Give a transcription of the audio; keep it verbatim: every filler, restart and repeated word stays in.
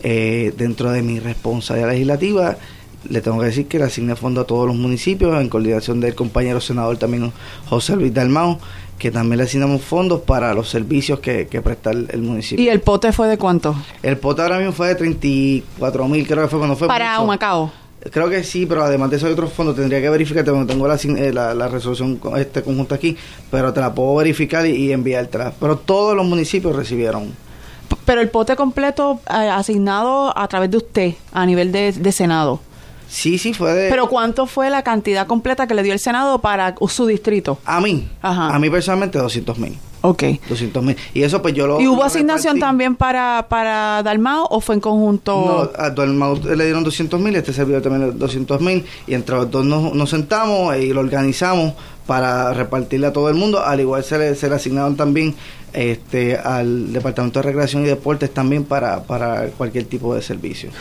Eh, dentro de mi responsabilidad legislativa, le tengo que decir que le asigné fondos a todos los municipios, en coordinación del compañero senador también José Luis Dalmau, que también le asignamos fondos para los servicios que, que presta el, el municipio. ¿Y el pote fue de cuánto? El pote ahora mismo fue de treinta y cuatro mil, creo que fue cuando fue. Para Humacao. Creo que sí, pero además de eso hay otros fondos, tendría que verificar, tengo la, la, la resolución este conjunta aquí, pero te la puedo verificar y, y enviártela. Pero todos los municipios recibieron. Pero el pote completo eh, asignado a través de usted, a nivel de, de Senado. Sí, sí, fue de... ¿Pero cuánto fue la cantidad completa que le dio el Senado para su distrito? A mí, Ajá. a mí personalmente doscientos mil. Ok. doscientos mil. Y eso pues yo lo... ¿Y hubo lo asignación repartí. también para, para Dalmau o fue en conjunto? No, a Dalmau le dieron doscientos mil, este servidor también doscientos mil, y entre los dos nos, nos sentamos y lo organizamos para repartirle a todo el mundo. Al igual se le, se le asignaron también este al Departamento de Recreación y Deportes también para, para cualquier tipo de servicio.